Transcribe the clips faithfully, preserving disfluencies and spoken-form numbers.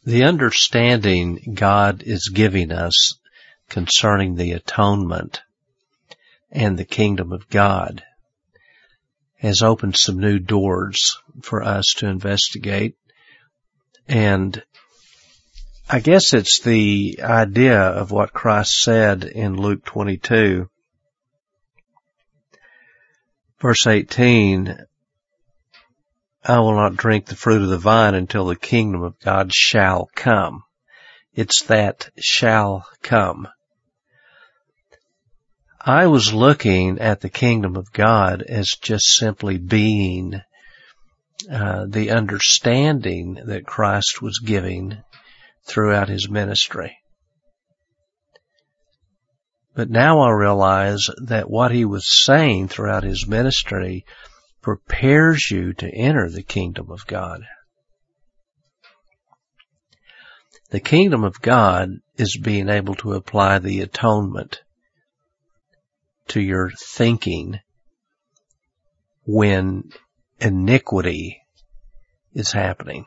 The understanding God is giving us concerning the atonement and the kingdom of God has opened some new doors for us to investigate. And I guess it's the idea of what Christ said in Luke twenty-two, verse eighteen, I will not drink the fruit of the vine until the kingdom of God shall come. It's that shall come. I was looking at the kingdom of God as just simply being uh, the understanding that Christ was giving throughout his ministry. But now I realize that what he was saying throughout his ministry prepares you to enter the kingdom of God. The kingdom of God is being able to apply the atonement to your thinking when iniquity is happening.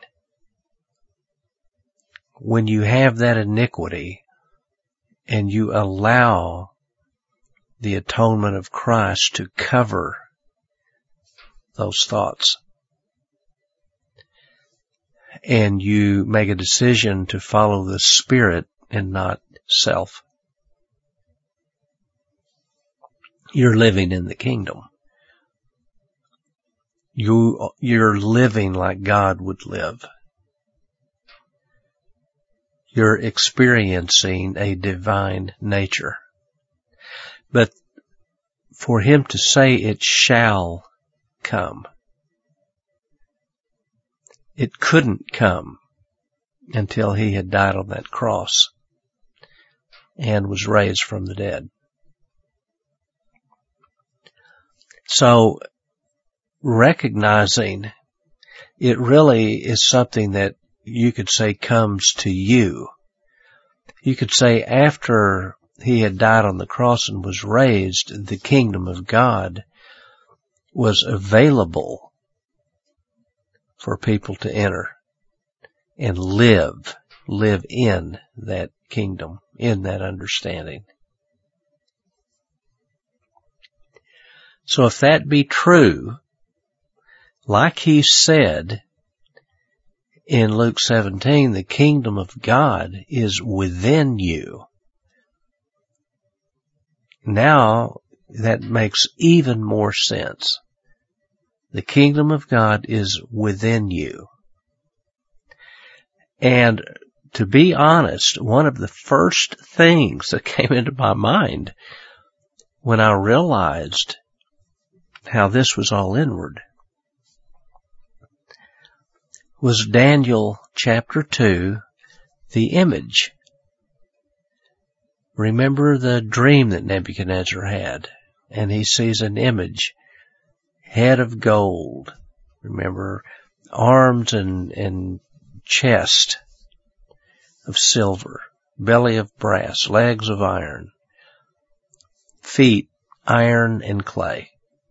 When you have that iniquity and you allow the atonement of Christ to cover those thoughts, and you make a decision to follow the Spirit and not self, you're living in the kingdom. You, you're living like God would live. You're experiencing a divine nature. But for him to say it shall come, it couldn't come until he had died on that cross and was raised from the dead. So, recognizing it really is something that you could say comes to you. You could say after he had died on the cross and was raised, the kingdom of God was available for people to enter and live, live in that kingdom, in that understanding. So if that be true, like he said in Luke seventeen, the kingdom of God is within you. Now that makes even more sense. The kingdom of God is within you. And to be honest, one of the first things that came into my mind when I realized how this was all inward was Daniel chapter two, the image. Remember the dream that Nebuchadnezzar had, and he sees an image, head of gold, remember, arms and, and chest of silver, belly of brass, legs of iron, feet iron and clay.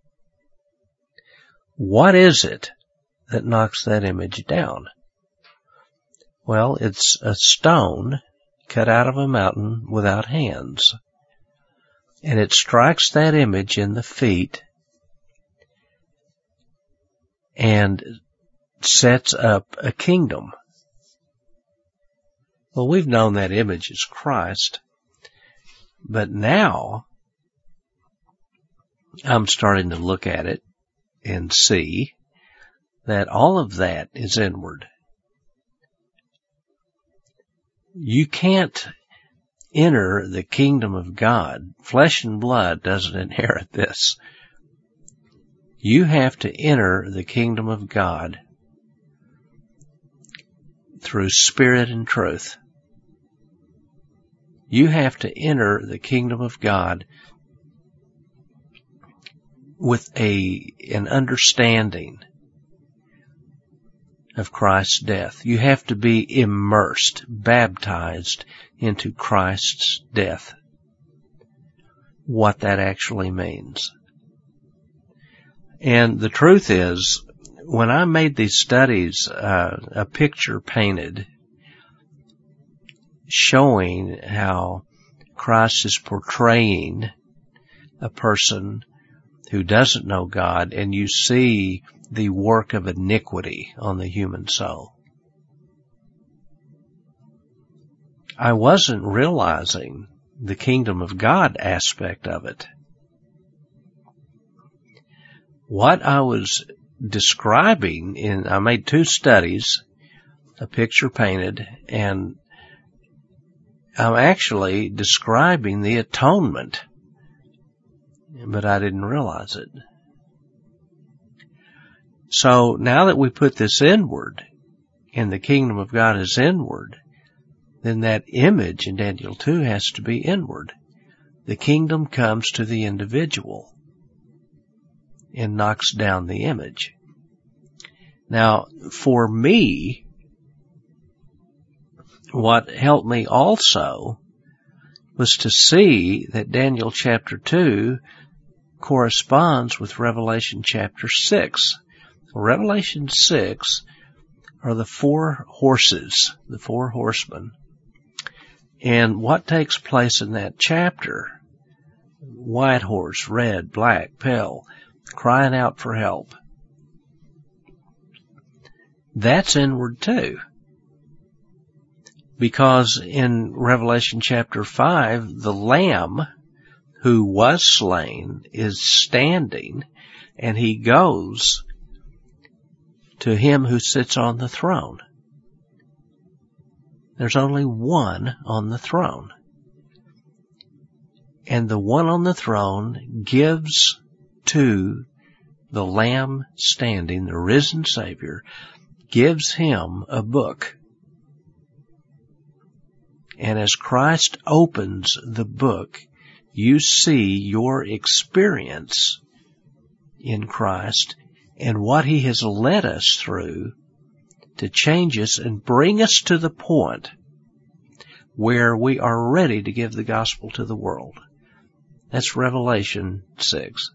What is it that knocks that image down? Well, it's a stone cut out of a mountain without hands. And it strikes that image in the feet and sets up a kingdom. Well, we've known that image is Christ, but now I'm starting to look at it and see that all of that is inward. You can't enter the kingdom of God. Flesh and blood doesn't inherit this. You have to enter the kingdom of God through spirit and truth. You have to enter the kingdom of God with a an understanding of Christ's death. You have to be immersed, baptized into Christ's death. What that actually means. And the truth is, when I made these studies, uh, a picture painted showing how Christ is portraying a person who doesn't know God, and you see the work of iniquity on the human soul. I wasn't realizing the kingdom of God aspect of it. What I was describing in, I made two studies, a picture painted, and I'm actually describing the atonement, but I didn't realize it. So now that we put this inward, and the kingdom of God is inward, then that image in Daniel two has to be inward. The kingdom comes to the individual and knocks down the image. Now, for me, what helped me also was to see that Daniel chapter two corresponds with Revelation chapter six. Revelation six are the four horses, the four horsemen. And what takes place in that chapter? White horse, red, black, pale, crying out for help. That's inward too. Because in Revelation chapter five, the Lamb who was slain is standing, and he goes to him who sits on the throne. There's only one on the throne. And the one on the throne gives to the Lamb standing, the risen Savior, gives him a book. And as Christ opens the book, you see your experience in Christ and what he has led us through to change us and bring us to the point where we are ready to give the gospel to the world. That's Revelation six.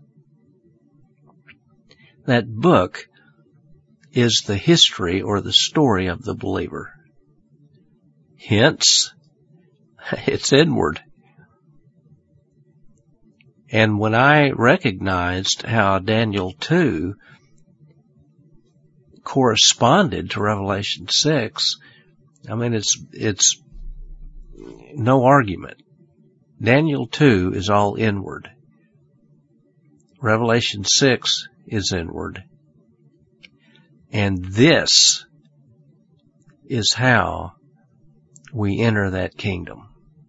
That book is the history or the story of the believer. Hence, it's inward. And when I recognized how Daniel two corresponded to Revelation six, I mean, it's, it's no argument. Daniel two is all inward. Revelation six is inward. And this is how we enter that kingdom.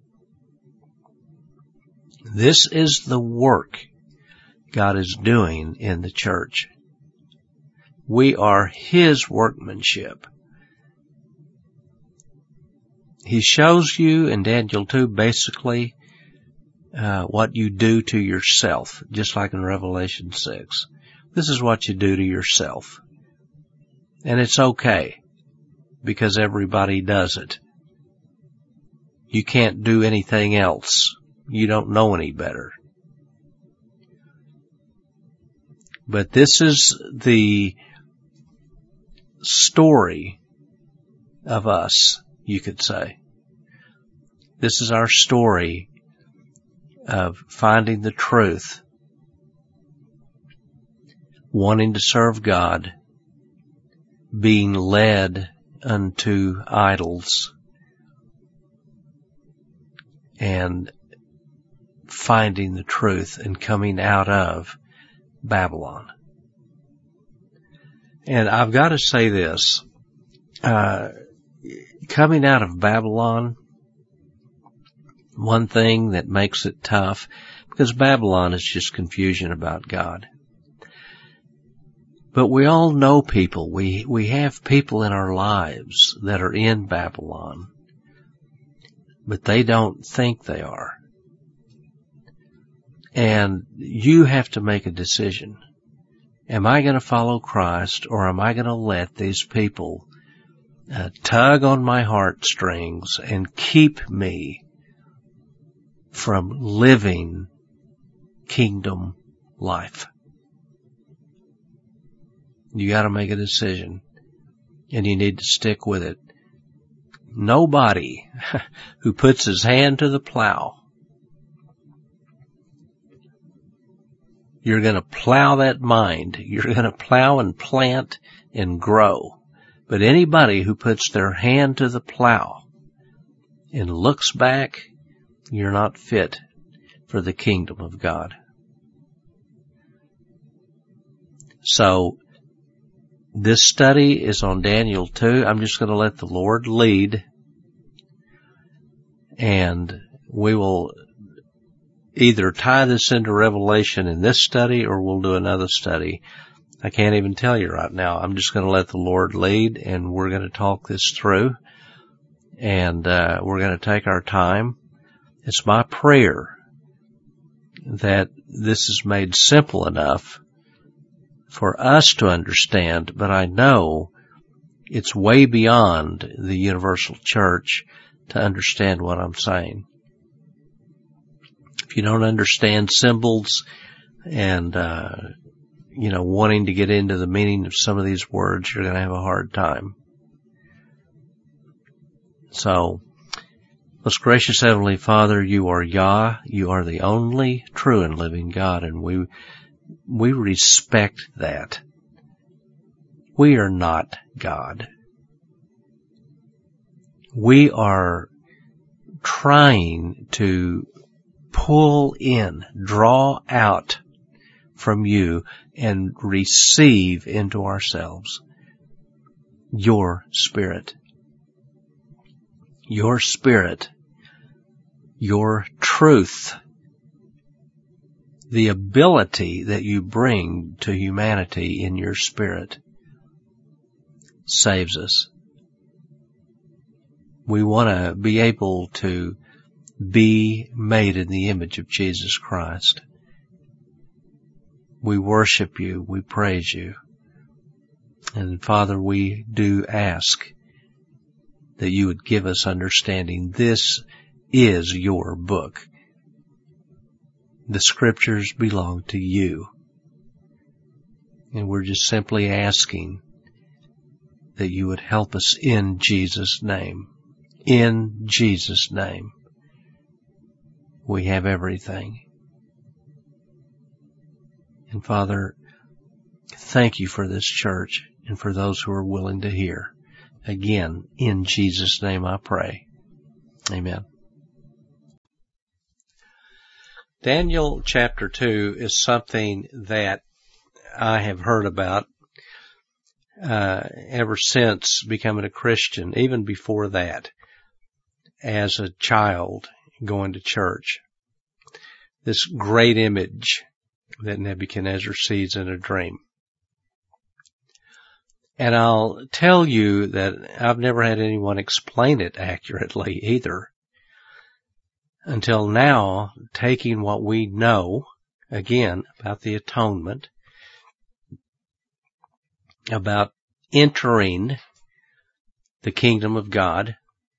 This is the work God is doing in the church. We are his workmanship. He shows you in Daniel two basically uh, what you do to yourself, just like in Revelation six. This is what you do to yourself. And it's okay, because everybody does it. You can't do anything else. You don't know any better. But this is the story of us, you could say. This is our story of finding the truth, wanting to serve God, being led unto idols, and finding the truth and coming out of Babylon. And I've got to say this, uh, coming out of Babylon, one thing that makes it tough, because Babylon is just confusion about God. But we all know people, we, we have people in our lives that are in Babylon, but they don't think they are. And you have to make a decision. Am I going to follow Christ, or am I going to let these people uh, tug on my heartstrings and keep me from living kingdom life? You got to make a decision, and you need to stick with it. nobody who puts his hand to the plow, you're going to plow that mind. You're going to plow and plant and grow. But anybody who puts their hand to the plow and looks back, you're not fit for the kingdom of God. So, this study is on Daniel two. I'm just going to let the Lord lead, and we will either tie this into Revelation in this study or we'll do another study. I can't even tell you right now. I'm just going to let the Lord lead, and we're going to talk this through, and uh, we're going to take our time. It's my prayer that this is made simple enough for us to understand, but I know it's way beyond the universal church to understand what I'm saying. If you don't understand symbols and, uh, you know, wanting to get into the meaning of some of these words, you're going to have a hard time. So, most gracious Heavenly Father, you are Yah, you are the only true and living God, and we We respect that. We are not God. We are trying to pull in, draw out from you and receive into ourselves your Spirit. Your Spirit. Your truth. The ability that you bring to humanity in your Spirit saves us. We want to be able to be made in the image of Jesus Christ. We worship you. We praise you. And Father, we do ask that you would give us understanding. This is your book. The Scriptures belong to you. And we're just simply asking that you would help us in Jesus' name. In Jesus' name. We have everything. And Father, thank you for this church and for those who are willing to hear. Again, in Jesus' name I pray. Amen. Daniel chapter two is something that I have heard about uh, ever since becoming a Christian, even before that, as a child going to church. This great image that Nebuchadnezzar sees in a dream. And I'll tell you that I've never had anyone explain it accurately either. Until now, taking what we know, again, about the atonement, about entering the kingdom of God,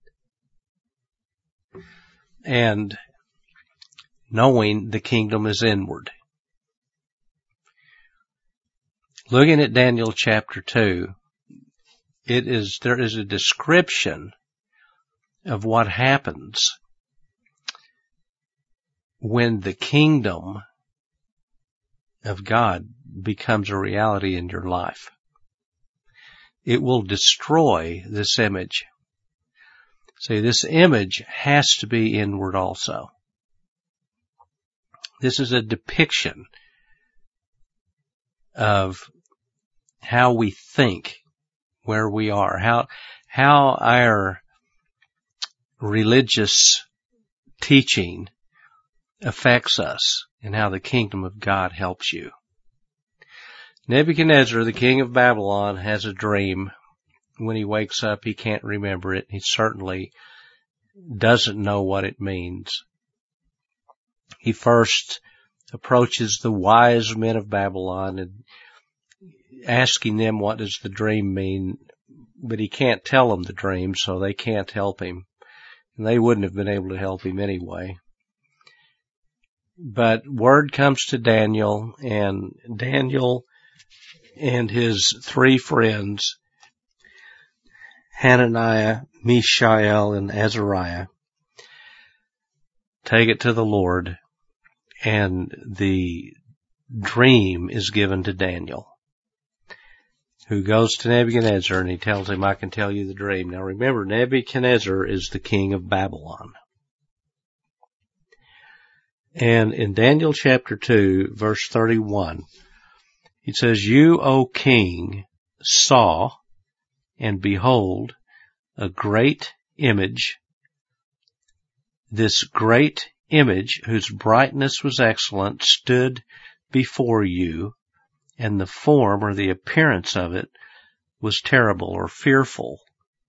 and knowing the kingdom is inward. Looking at Daniel chapter two, it is, there is a description of what happens when the kingdom of God becomes a reality in your life. It will destroy this image. See, this image has to be inward also. This is a depiction of how we think, where we are, how, how our religious teaching affects us, and how the kingdom of God helps you. Nebuchadnezzar, the king of Babylon, has a dream. When he wakes up, he can't remember it. He certainly doesn't know what it means. He first approaches the wise men of Babylon and asking them what does the dream mean, but he can't tell them the dream, so they can't help him. And they wouldn't have been able to help him anyway. But word comes to Daniel, and Daniel and his three friends Hananiah, Mishael, and Azariah take it to the Lord, and the dream is given to Daniel, who goes to Nebuchadnezzar, and he tells him, I can tell you the dream. Now remember, Nebuchadnezzar is the king of Babylon. And in Daniel chapter two, verse thirty-one, he says, You, O king, saw, and behold, a great image. This great image, whose brightness was excellent, stood before you, and the form or the appearance of it was terrible or fearful.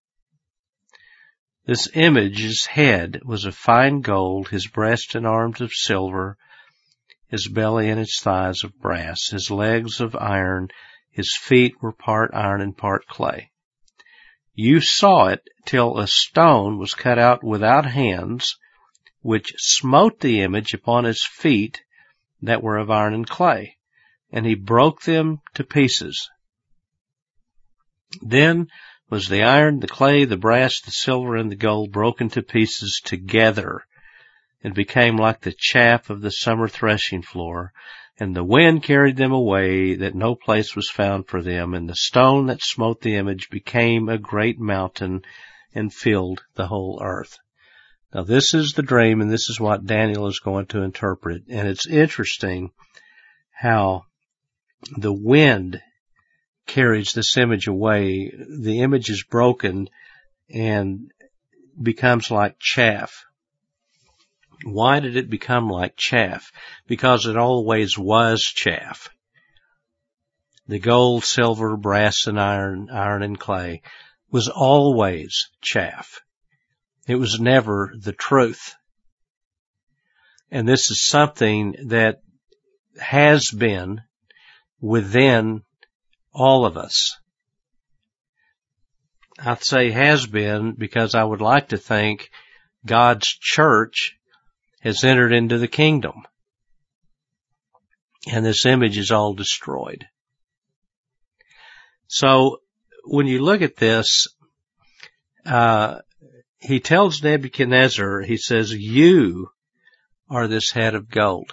This image's head was of fine gold, his breast and arms of silver, his belly and his thighs of brass, his legs of iron, his feet were part iron and part clay. You saw it till a stone was cut out without hands, which smote the image upon his feet that were of iron and clay, and he broke them to pieces. Then was the iron, the clay, the brass, the silver, and the gold broken to pieces together, and became like the chaff of the summer threshing floor, and the wind carried them away, that no place was found for them, and the stone that smote the image became a great mountain, and filled the whole earth. Now this is the dream, and this is what Daniel is going to interpret, and it's interesting how the wind carries this image away. The image is broken and becomes like chaff. Why did it become like chaff? Because it always was chaff. The gold, silver, brass, and iron, iron and clay was always chaff. It was never the truth. And this is something that has been within all of us. I'd say has been because I would like to think God's church has entered into the kingdom, and this image is all destroyed. So when you look at this, uh, he tells Nebuchadnezzar, he says, you are this head of gold.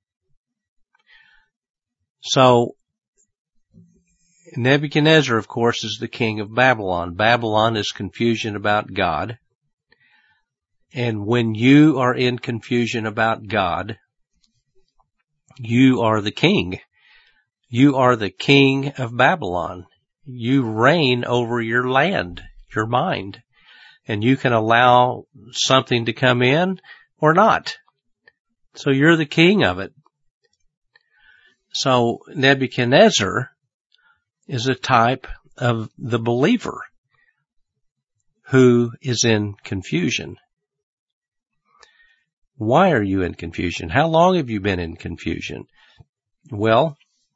So Nebuchadnezzar, of course, is the king of Babylon. Babylon is confusion about God. And when you are in confusion about God, you are the king. You are the king of Babylon. You reign over your land, your mind. And you can allow something to come in or not. So you're the king of it. So Nebuchadnezzar is a type of the believer who is in confusion. Why are you in confusion? How long have you been in confusion? Well,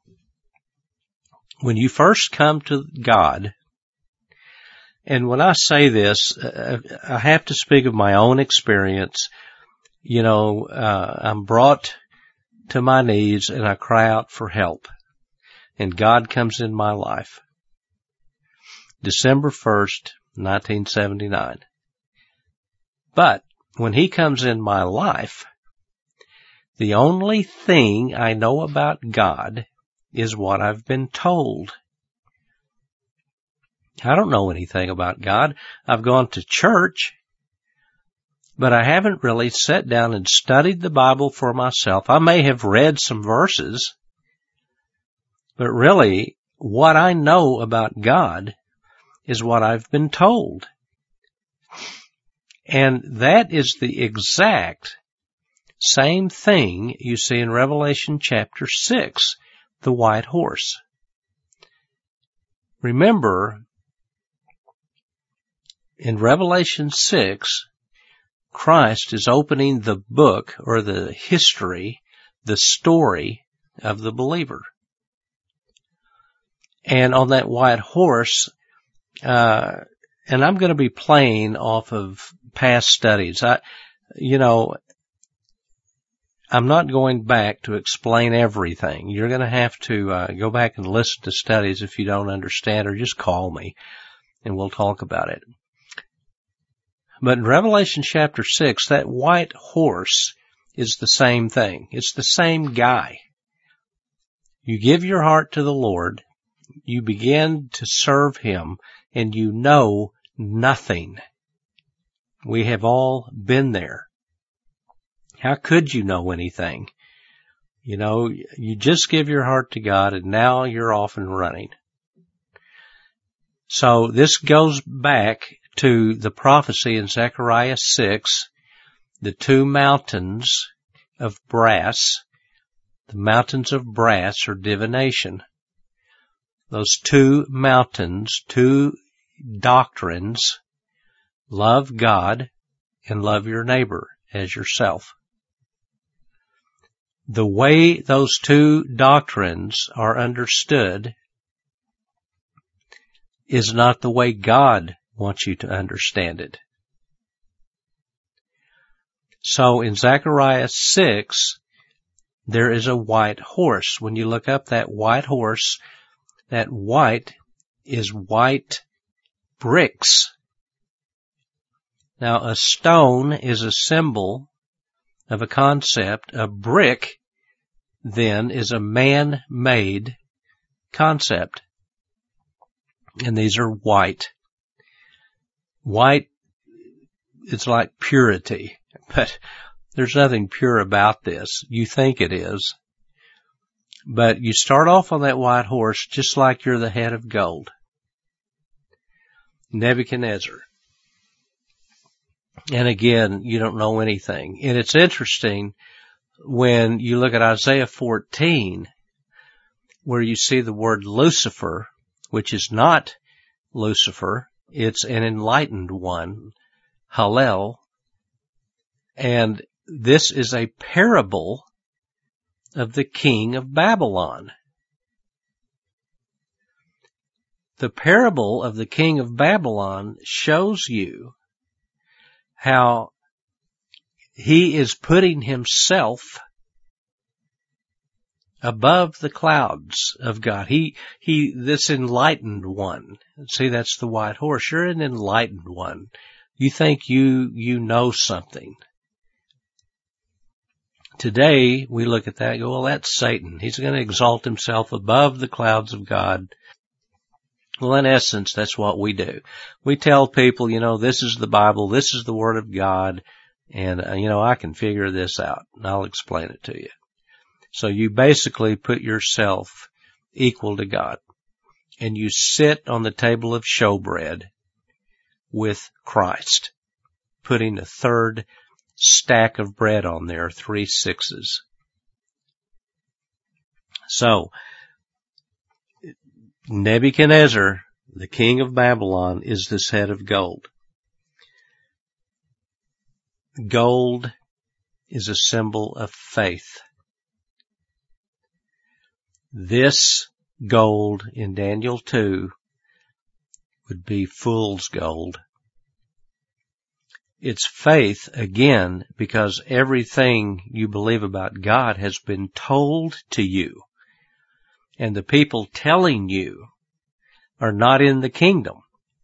when you first come to God, and when I say this, uh, I have to speak of my own experience. You know, uh, I'm brought to my knees and I cry out for help. And God comes in my life. December first, nineteen seventy-nine. But when he comes in my life, the only thing I know about God is what I've been told. I don't know anything about God. I've gone to church, but I haven't really sat down and studied the Bible for myself. I may have read some verses, but really what I know about God is what I've been told. And that is the exact same thing you see in Revelation chapter six, the white horse. Remember, in Revelation six, Christ is opening the book or the history, the story of the believer. And on that white horse, uh, and I'm going to be playing off of past studies. I, you know, I'm not going back to explain everything. You're going to have to uh, go back and listen to studies if you don't understand, or just call me. and we'll talk about it. But in Revelation chapter six, that white horse is the same thing. It's the same guy. You give your heart to the Lord, you begin to serve Him, and you know nothing. We have all been there. How could you know anything? You know, you just give your heart to God, and now you're off and running. So this goes back to the prophecy in Zechariah six, the two mountains of brass. The mountains of brass are divination. Those two mountains, two doctrines, love God and love your neighbor as yourself. The way those two doctrines are understood is not the way God wants you to understand it. So in Zechariah six, there is a white horse. When you look up that white horse, that white is white bricks. Now, a stone is a symbol of a concept. A brick, then, is a man-made concept. And these are white. White, it's like purity, but there's nothing pure about this. You think it is. But you start off on that white horse just like you're the head of gold. Nebuchadnezzar. And again, you don't know anything. And it's interesting when you look at Isaiah fourteen, where you see the word Lucifer, which is not Lucifer. It's an enlightened one, Hallel. And this is a parable of the king of Babylon. The parable of the king of Babylon shows you how he is putting himself above the clouds of God. He, he, this enlightened one. See, that's the white horse. You're an enlightened one. You think you, you know something. Today, we look at that and go, well, that's Satan. He's going to exalt himself above the clouds of God. Well, in essence, that's what we do. We tell people, you know, this is the Bible, this is the Word of God, and, uh, you know, I can figure this out, and I'll explain it to you. So you basically put yourself equal to God, and you sit on the table of showbread with Christ, putting a third stack of bread on there, three sixes. So, Nebuchadnezzar, the king of Babylon, is this head of gold. Gold is a symbol of faith. This gold in Daniel two would be fool's gold. It's faith, again, because everything you believe about God has been told to you. And the people telling you are not in the kingdom.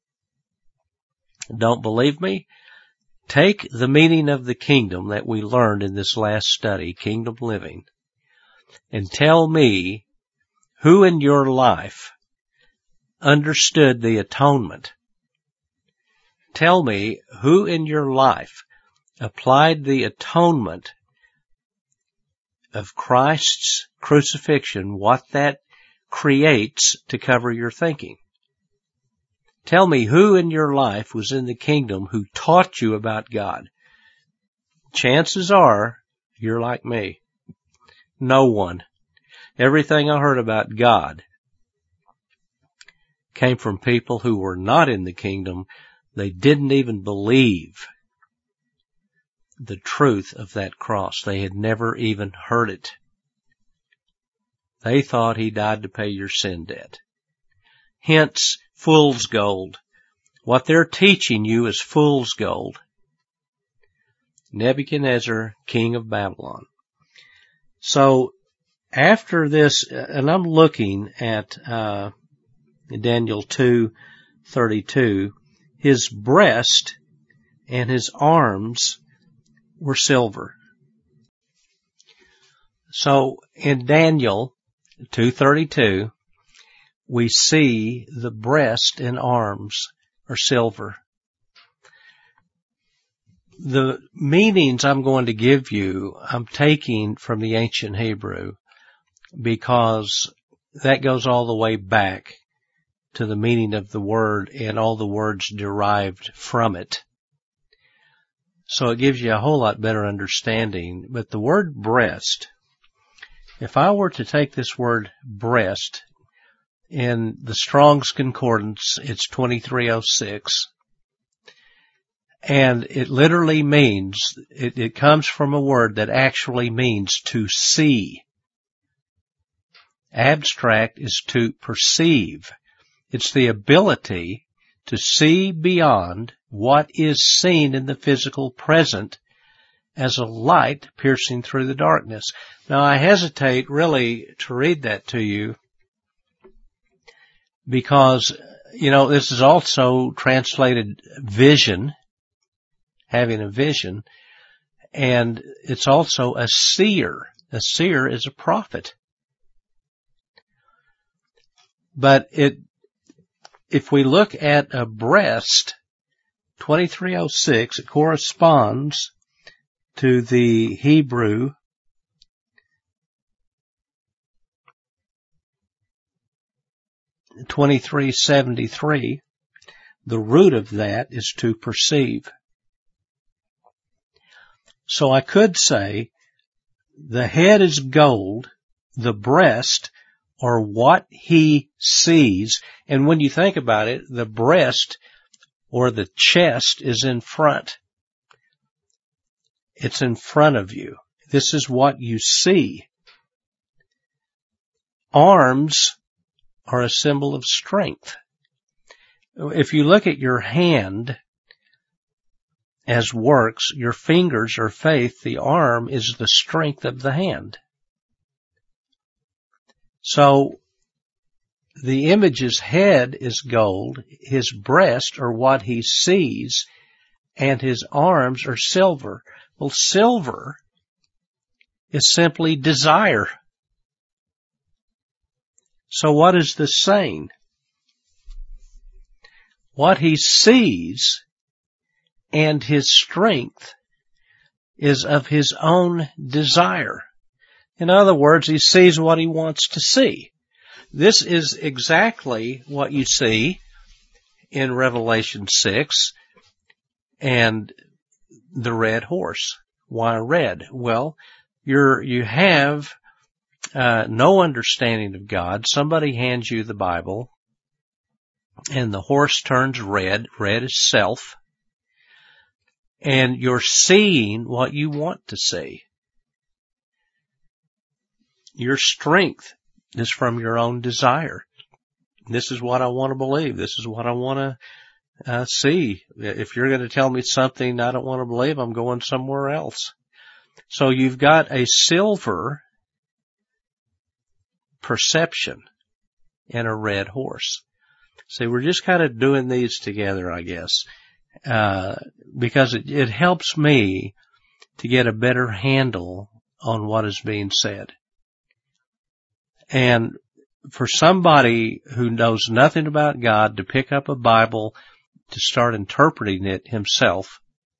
Don't believe me? Take the meaning of the kingdom that we learned in this last study, Kingdom Living, and tell me who in your life understood the atonement. Tell me who in your life applied the atonement of Christ's crucifixion, what that creates to cover your thinking. Tell me who in your life was in the kingdom who taught you about God. Chances are you're like me. No one. Everything I heard about God came from people who were not in the kingdom. They didn't even believe the truth of that cross. They had never even heard it. They thought he died to pay your sin debt. Hence, fool's gold. What they're teaching you is fool's gold. Nebuchadnezzar, king of Babylon. So, after this, and I'm looking at uh Daniel two thirty-two, his breast and his arms were silver. So in Daniel two thirty-two, we see the breast and arms are silver. The meanings I'm going to give you, I'm taking from the ancient Hebrew, because that goes all the way back to the meaning of the word and all the words derived from it. So it gives you a whole lot better understanding. But the word breast, if I were to take this word breast, in the Strong's Concordance, it's twenty-three oh six. And it literally means, it, it comes from a word that actually means to see. Abstract is to perceive. It's the ability to see beyond what is seen in the physical present as a light piercing through the darkness. Now, I hesitate really to read that to you because, you know, this is also translated vision, having a vision, and it's also a seer. A seer is a prophet. But it, if we look at a breast, twenty-three oh six, it corresponds to the Hebrew twenty-three seventy-three. The root of that is to perceive. So I could say the head is gold, the breast or what he sees. And when you think about it, the breast or the chest is in front. It's in front of you. This is what you see. Arms are a symbol of strength. If you look at your hand as works, your fingers are faith, the arm is the strength of the hand. So the image's head is gold, his breast are what he sees, and his arms are silver. Well, silver is simply desire. So what is this saying? What he sees and his strength is of his own desire. In other words, he sees what he wants to see. This is exactly what you see in Revelation six and the red horse. Why red? Well, you're, you have uh, no understanding of God. Somebody hands you the Bible and the horse turns red. Red is self. And you're seeing what you want to see. Your strength is from your own desire. This is what I want to believe. This is what I want to uh, see. If you're going to tell me something I don't want to believe, I'm going somewhere else. So you've got a silver perception and a red horse. See, we're just kind of doing these together, I guess. Uh, because it, it helps me to get a better handle on what is being said. And for somebody who knows nothing about God to pick up a Bible to start interpreting it himself,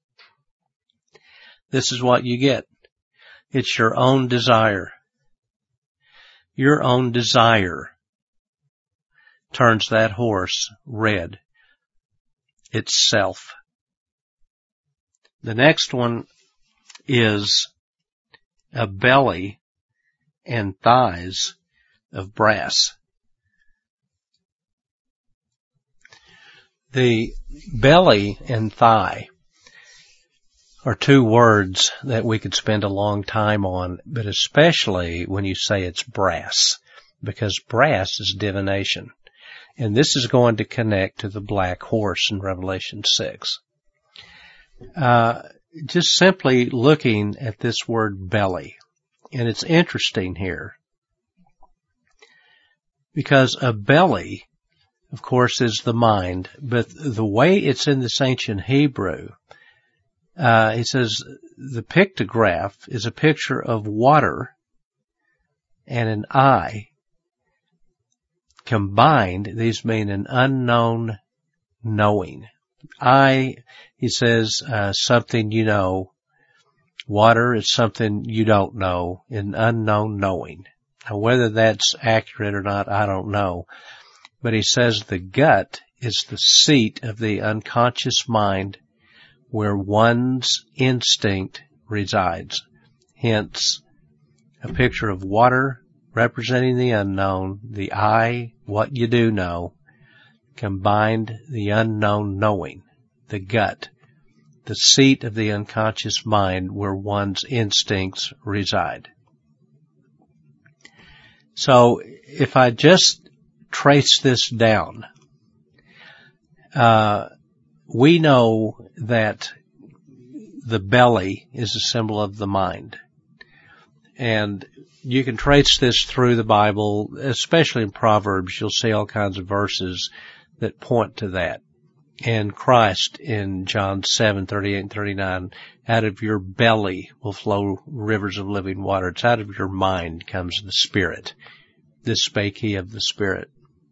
this is what you get. It's your own desire. Your own desire turns that horse red. It's self. The next one is a belly and thighs of brass. The belly and thigh are two words that we could spend a long time on, but especially when you say it's brass, because brass is divination. And this is going to connect to the black horse in Revelation six. Uh, just simply looking at this word belly. And it's interesting here. Because a belly, of course, is the mind. But the way it's in this ancient Hebrew, uh, he says the pictograph is a picture of water and an eye. Combined, these mean an unknown knowing. I, he says, uh, something you know. Water is something you don't know, an unknown knowing. Now, whether that's accurate or not, I don't know. But he says the gut is the seat of the unconscious mind where one's instinct resides. Hence, a picture of water representing the unknown, the eye, what you do know, combined the unknown knowing, the gut, the seat of the unconscious mind where one's instincts reside. So if I just trace this down, uh, we know that the belly is a symbol of the mind. And you can trace this through the Bible, especially in Proverbs. You'll see all kinds of verses that point to that. And Christ in John seven, thirty-eight and thirty-nine, out of your belly will flow rivers of living water. It's out of your mind comes the Spirit. This spake he of the Spirit.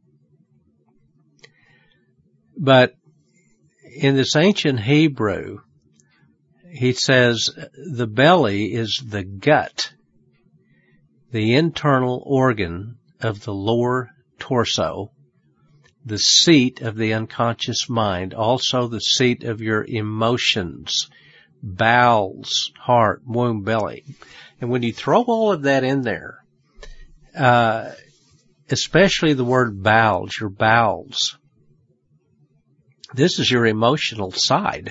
But in this ancient Hebrew, he says the belly is the gut, the internal organ of the lower torso, the seat of the unconscious mind, also the seat of your emotions, bowels, heart, womb, belly. And when you throw all of that in there, uh, especially the word bowels, your bowels, this is your emotional side.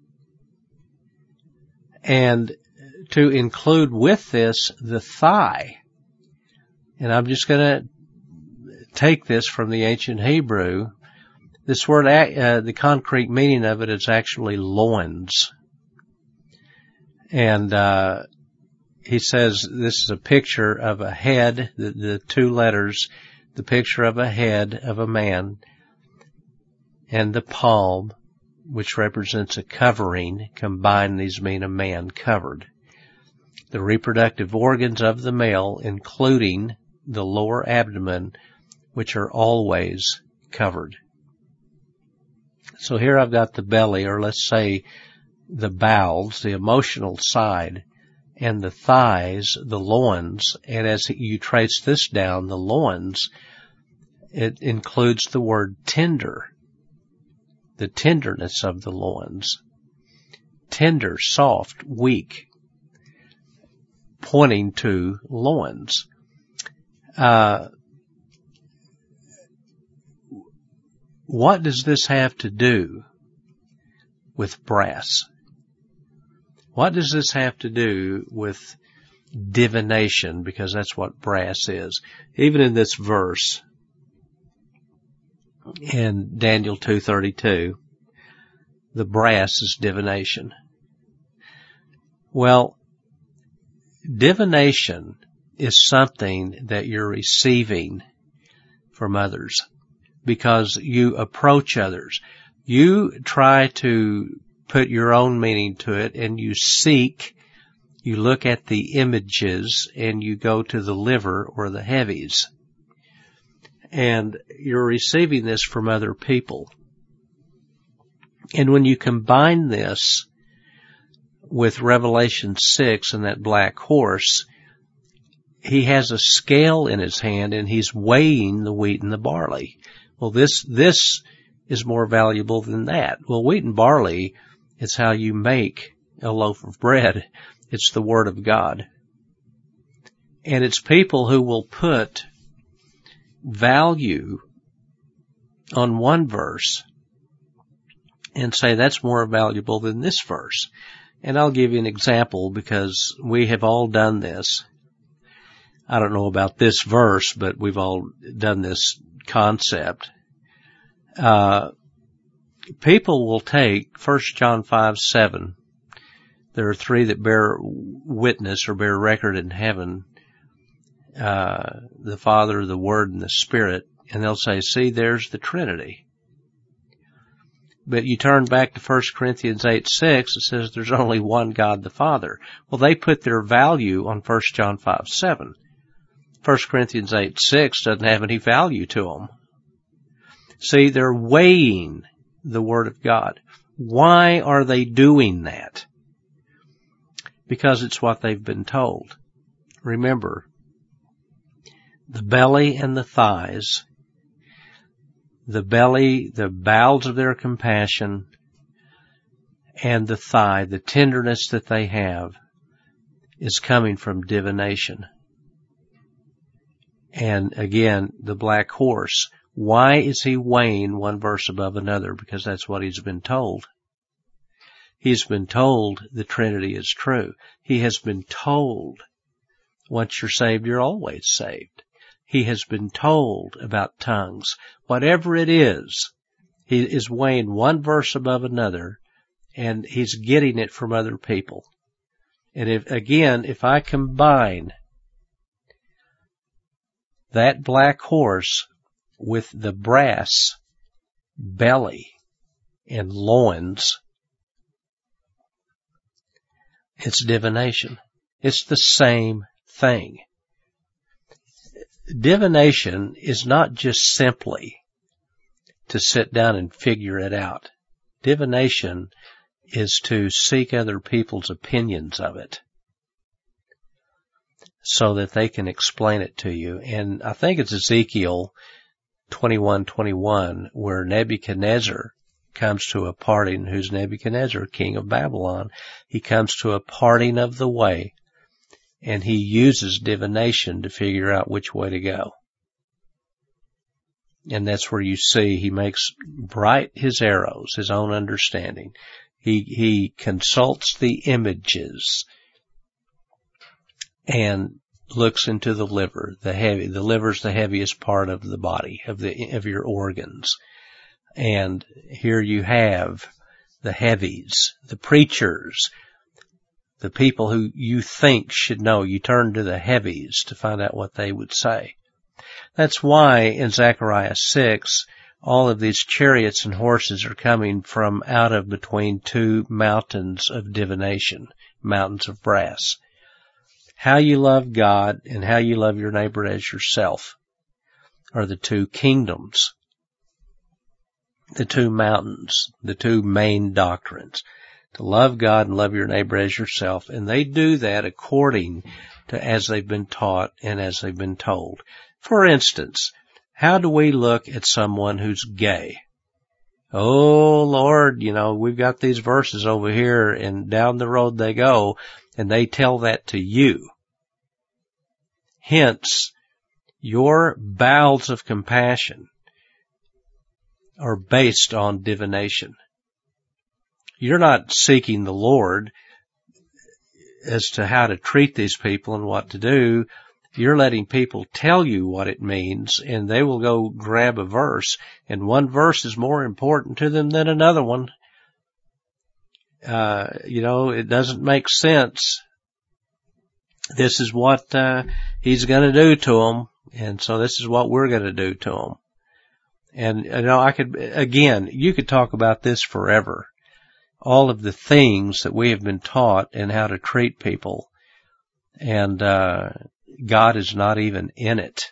And to include with this the thigh, and I'm just going to take this from the ancient Hebrew. This word, uh, the concrete meaning of it is actually loins. And, uh, he says this is a picture of a head, the, the two letters, the picture of a head of a man, and the palm, which represents a covering. Combined, these mean a man covered. The reproductive organs of the male, including the lower abdomen, which are always covered. So here I've got the belly, or let's say the bowels, the emotional side, and the thighs, the loins. And as you trace this down, the loins, it includes the word tender, the tenderness of the loins. Tender, soft, weak, pointing to loins. Uh, what does this have to do with brass? What does this have to do with divination? Because that's what brass is. Even in this verse, in Daniel two thirty-two, the brass is divination. Well, divination is something that you're receiving from others because you approach others. You try to put your own meaning to it, and you seek, you look at the images, and you go to the liver or the heavies. And you're receiving this from other people. And when you combine this with Revelation six and that black horse, he has a scale in his hand and he's weighing the wheat and the barley. Well, this, this is more valuable than that. Well, wheat and barley is how you make a loaf of bread. It's the Word of God. And it's people who will put value on one verse and say that's more valuable than this verse. And I'll give you an example because we have all done this. I don't know about this verse, but we've all done this concept. Uh, people will take First John five seven. There are three that bear witness or bear record in heaven. Uh, the Father, the Word, and the Spirit. And they'll say, see, there's the Trinity. But you turn back to First Corinthians eight six, it says there's only one God the Father. Well, they put their value on First John five seven. First Corinthians eight six doesn't have any value to them. See, they're weighing the Word of God. Why are they doing that? Because it's what they've been told. Remember, the belly and the thighs, the belly, the bowels of their compassion, and the thigh, the tenderness that they have, is coming from divination. And again, the black horse. Why is he weighing one verse above another? Because that's what he's been told. He's been told the Trinity is true. He has been told once you're saved, you're always saved. He has been told about tongues. Whatever it is, he is weighing one verse above another, and he's getting it from other people. And if, again, if I combine that black horse with the brass belly and loins, it's divination. It's the same thing. Divination is not just simply to sit down and figure it out. Divination is to seek other people's opinions of it so that they can explain it to you. And I think it's Ezekiel twenty-one twenty-one where Nebuchadnezzar comes to a parting. Who's Nebuchadnezzar? King of Babylon. He comes to a parting of the way, and he uses divination to figure out which way to go. And that's where you see he makes bright his arrows, his own understanding. He, he consults the images and looks into the liver, the heavy, the liver's the heaviest part of the body, of the, of your organs. And here you have the heavies, the preachers, the people who you think should know. You turn to the heavies to find out what they would say. That's why in Zechariah six, all of these chariots and horses are coming from out of between two mountains of divination, mountains of brass. How you love God and how you love your neighbor as yourself are the two kingdoms, the two mountains, the two main doctrines. To love God and love your neighbor as yourself. And they do that according to as they've been taught and as they've been told. For instance, how do we look at someone who's gay? Oh, Lord, you know, we've got these verses over here, and down the road they go, and they tell that to you. Hence, your bowels of compassion are based on divination. You're not seeking the Lord as to how to treat these people and what to do. You're letting people tell you what it means, and they will go grab a verse, and one verse is more important to them than another one. Uh, you know, it doesn't make sense. This is what uh, he's going to do to them, and so this is what we're going to do to them. And, you know, I could, again, you could talk about this forever. All of the things that we have been taught and how to treat people. And, uh, God is not even in it.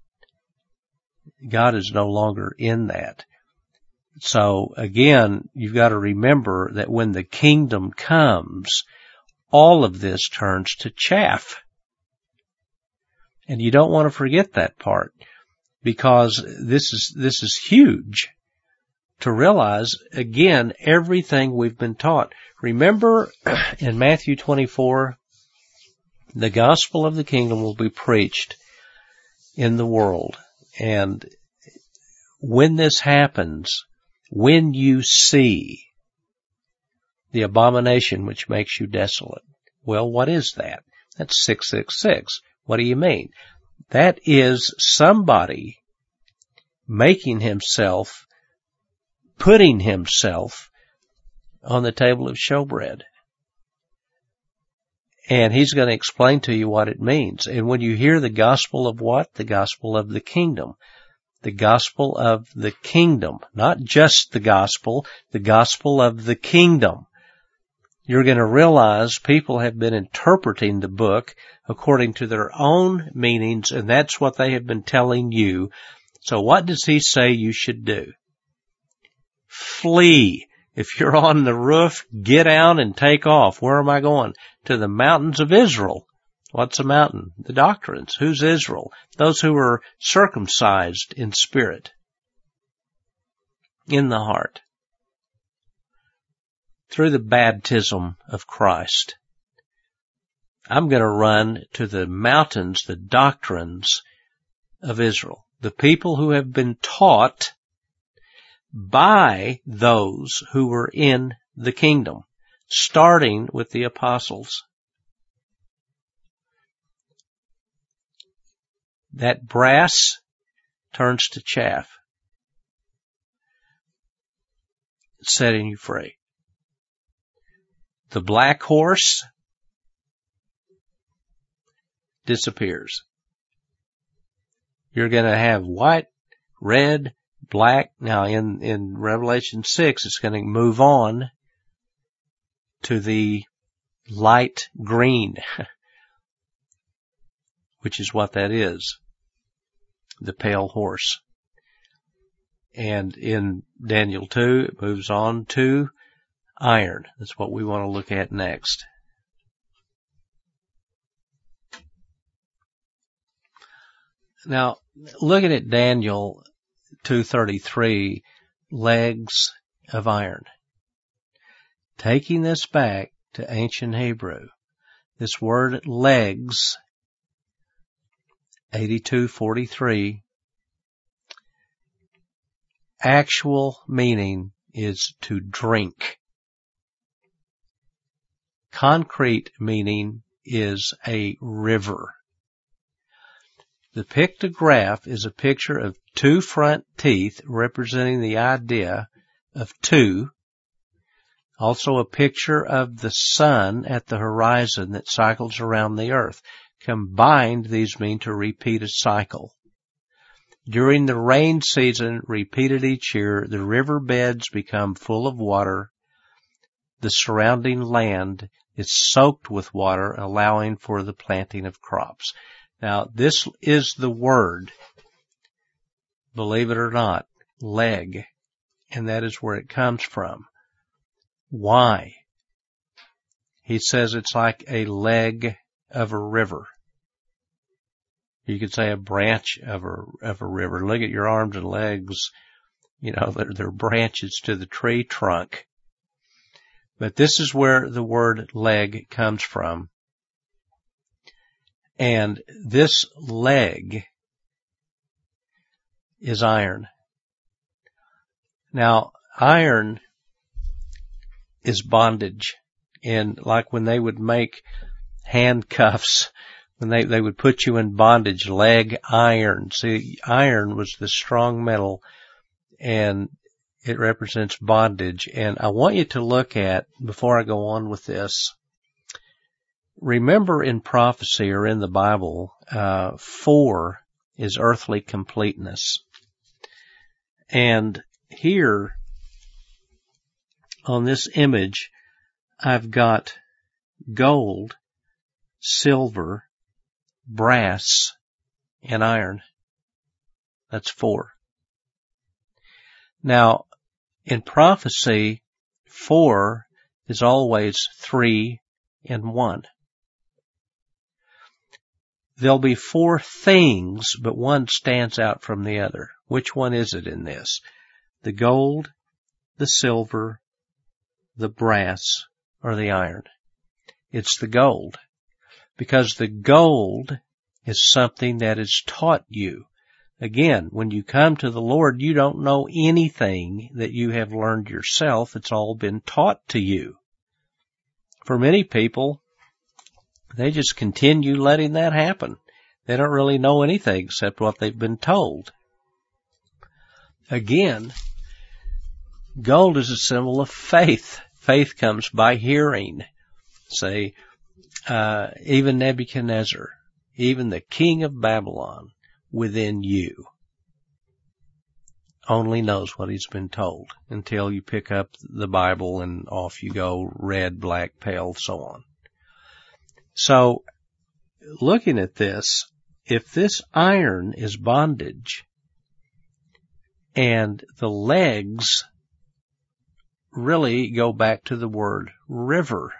God is no longer in that. So again, you've got to remember that when the kingdom comes, all of this turns to chaff. And you don't want to forget that part, because this is, this is huge. To realize, again, everything we've been taught. Remember in Matthew twenty-four, the gospel of the kingdom will be preached in the world. And when this happens, when you see the abomination which makes you desolate, well, what is that? That's six six six. What do you mean? That is somebody making himself putting himself on the table of showbread. And he's going to explain to you what it means. And when you hear the gospel of what? The gospel of the kingdom. The gospel of the kingdom. Not just the gospel, the gospel of the kingdom. You're going to realize people have been interpreting the book according to their own meanings, and that's what they have been telling you. So what does he say you should do? Flee. If you're on the roof, get out and take off. Where am I going? To the mountains of Israel. What's a mountain? The doctrines. Who's Israel? Those who are circumcised in spirit, in the heart, through the baptism of Christ. I'm going to run to the mountains, the doctrines of Israel, the people who have been taught by those who were in the kingdom, starting with the apostles. That brass turns to chaff, setting you free. The black horse disappears. You're going to have white, red, black. Now in, in Revelation six, it's going to move on to the light green, which is what that is, the pale horse. And in Daniel two, it moves on to iron. That's what we want to look at next. Now, looking at Daniel two thirty-three, legs of iron. Taking this back to ancient Hebrew, this word legs, eighty-two forty-three, actual meaning is to drink. Concrete meaning is a river. The pictograph is a picture of two front teeth representing the idea of two. Also a picture of the sun at the horizon that cycles around the earth. Combined, these mean to repeat a cycle. During the rain season, repeated each year, the riverbeds become full of water. The surrounding land is soaked with water, allowing for the planting of crops. Now, this is the word, believe it or not, leg, and that is where it comes from. Why? He says it's like a leg of a river. You could say a branch of a, of a river. Look at your arms and legs. You know, they're, they're branches to the tree trunk. But this is where the word leg comes from. And this leg is iron. Now, iron is bondage. And like when they would make handcuffs, when they, they would put you in bondage, leg iron. See, iron was the strong metal, and it represents bondage. And I want you to look at, before I go on with this, remember in prophecy or in the Bible, uh, four is earthly completeness. And here, on this image, I've got gold, silver, brass, and iron. That's four. Now, in prophecy, four is always three and one. There'll be four things, but one stands out from the other. Which one is it in this? The gold, the silver, the brass, or the iron? It's the gold. Because the gold is something that is taught you. Again, when you come to the Lord, you don't know anything that you have learned yourself. It's all been taught to you. For many people, they just continue letting that happen. They don't really know anything except what they've been told. Again, gold is a symbol of faith. Faith comes by hearing. Say, uh, even Nebuchadnezzar, even the king of Babylon within you. only knows what he's been told until you pick up the Bible and off you go, red, black, pale, so on. So, looking at this, if this iron is bondage and the legs really go back to the word river,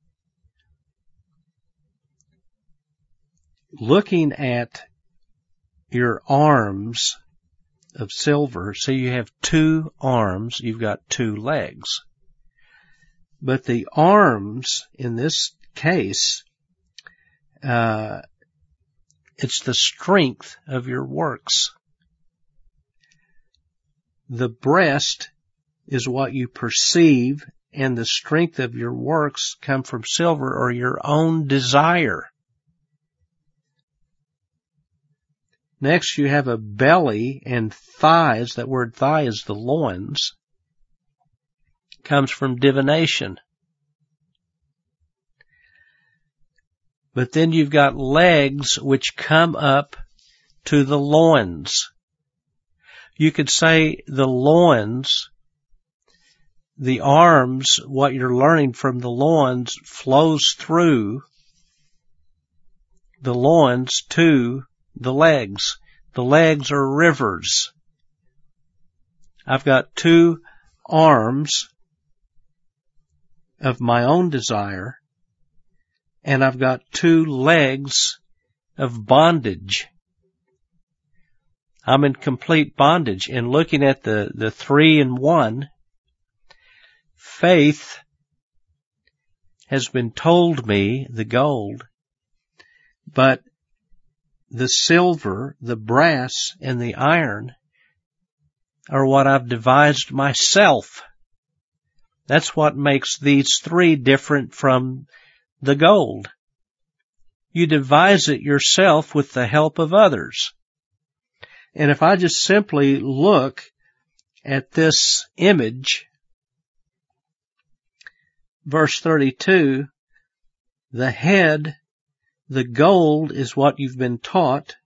looking at your arms of silver, so you have two arms, you've got two legs. But the arms, in this case, uh, it's the strength of your works. The breast is what you perceive, and the strength of your works come from silver or your own desire. Next, you have a belly and thighs. That word thigh is the loins. Comes from divination. But then you've got legs which come up to the loins. You could say the loins, the arms, what you're learning from the loins flows through the loins to the legs. The legs are rivers. I've got two arms of my own desire, and I've got two legs of bondage. I'm in complete bondage. And looking at the, the three in one, faith has been told me, the gold, but the silver, the brass, and the iron are what I've devised myself. That's what makes these three different from the gold. You devise it yourself with the help of others. And if I just simply look at this image, verse thirty-two, the head, the gold is what you've been taught.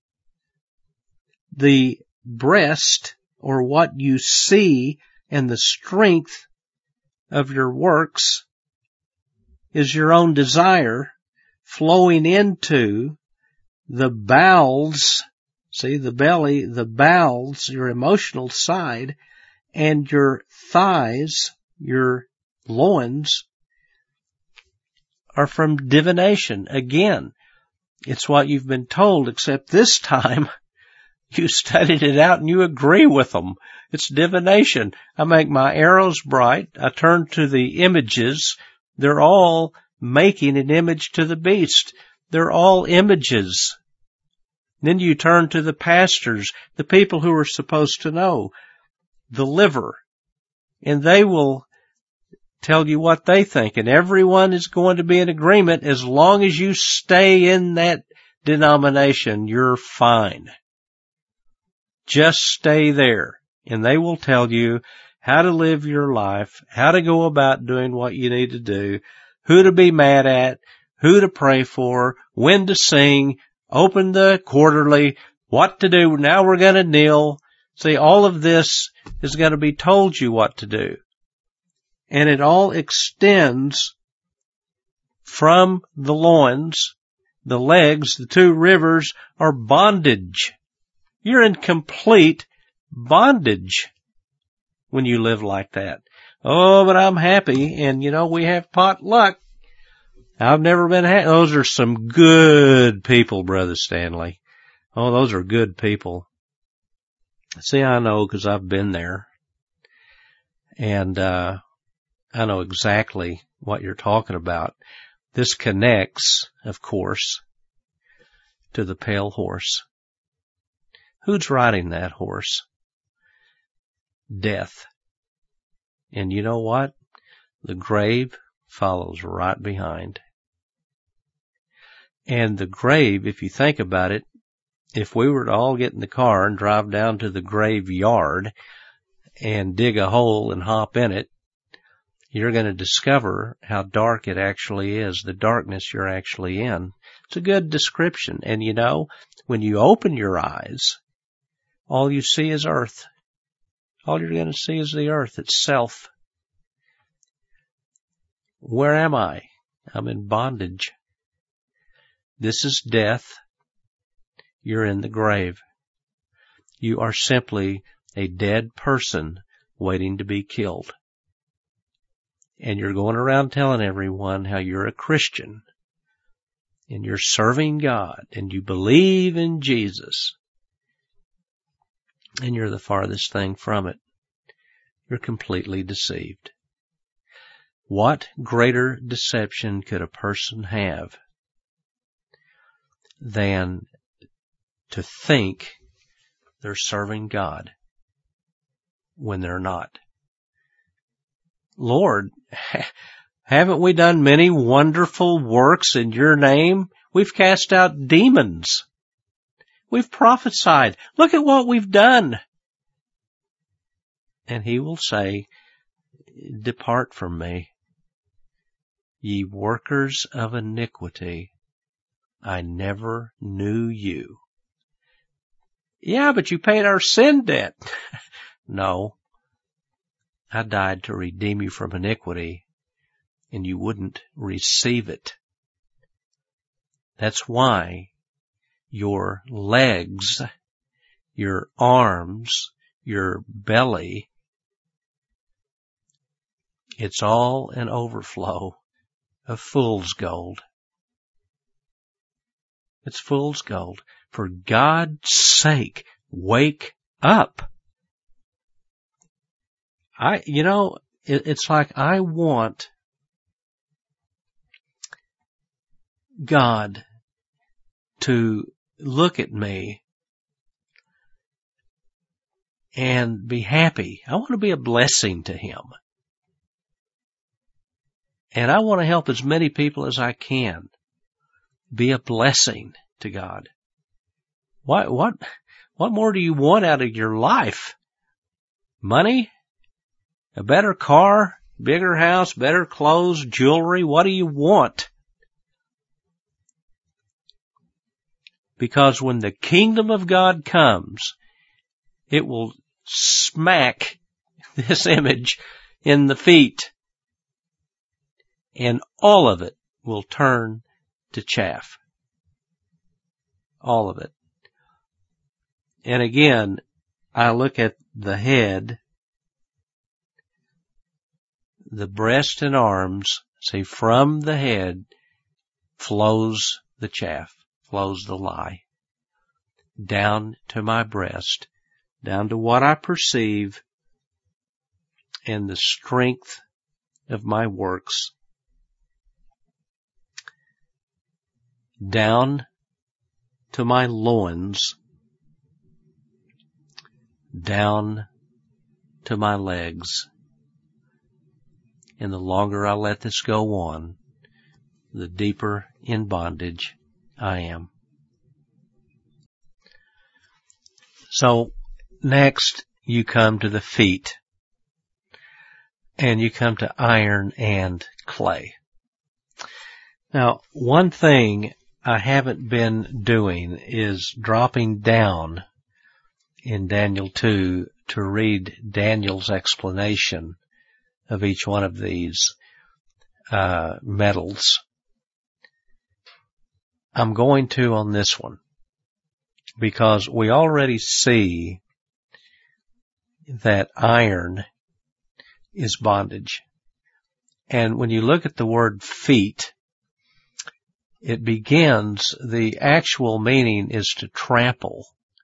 The breast, or what you see, and the strength of your works is your own desire flowing into the bowels, see, the belly, the bowels, your emotional side, and your thighs, your loins, are from divination. Again, it's what you've been told, except this time you studied it out and you agree with them. It's divination. I make my arrows bright. I turn to the images. They're all making an image to the beast. They're all images. Then you turn to the pastors, the people who are supposed to know, the liver, and they will tell you what they think, and everyone is going to be in agreement. As long as you stay in that denomination, you're fine. Just stay there, and they will tell you how to live your life, how to go about doing what you need to do, who to be mad at, who to pray for, when to sing, open the quarterly, what to do. Now we're going to kneel. See, all of this is going to be told you what to do. And it all extends from the loins, the legs, the two rivers are bondage. You're in complete bondage when you live like that. Oh, but I'm happy, and you know, we have potluck. I've never been happy. Those are some good people, Brother Stanley. Oh, those are good people. See, I know because I've been there. And, uh, I know exactly what you're talking about. This connects, of course, to the pale horse. Who's riding that horse? Death. And you know what? The grave follows right behind. And the grave, if you think about it, if we were to all get in the car and drive down to the graveyard and dig a hole and hop in it, you're going to discover how dark it actually is, the darkness you're actually in. It's a good description. And you know, when you open your eyes, all you see is earth. All you're going to see is the earth itself. Where am I? I'm in bondage. This is death. You're in the grave. You are simply a dead person waiting to be killed. And you're going around telling everyone how you're a Christian and you're serving God and you believe in Jesus. And you're the farthest thing from it. You're completely deceived. What greater deception could a person have than to think they're serving God when they're not? Lord, haven't we done many wonderful works in your name? We've cast out demons. We've prophesied. Look at what we've done. And he will say, depart from me, ye workers of iniquity. I never knew you. Yeah, but you paid our sin debt. No. I died to redeem you from iniquity, and you wouldn't receive it. That's why your legs, your arms, your belly, it's all an overflow of fool's gold. It's fool's gold. For God's sake, wake up. I, you know, it, it's like I want God to look at me and be happy. I want to be a blessing to Him. And I want to help as many people as I can be a blessing to God. What, what, what more do you want out of your life? Money? A better car? Bigger house? Better clothes? Jewelry? What do you want? Because when the kingdom of God comes, it will smack this image in the feet. And all of it will turn to chaff. All of it. And again, I look at the head, the breast and arms, see, from the head flows the chaff, flows the lie, down to my breast, down to what I perceive and the strength of my works, down to my loins, down to my legs. And the longer I let this go on, the deeper in bondage I am. So next you come to the feet, and you come to iron and clay. Now, one thing I haven't been doing is dropping down in Daniel two to read Daniel's explanation of each one of these uh metals. I'm going to on this one because we already see that iron is bondage. And when you look at the word feet, it begins, the actual meaning is to trample,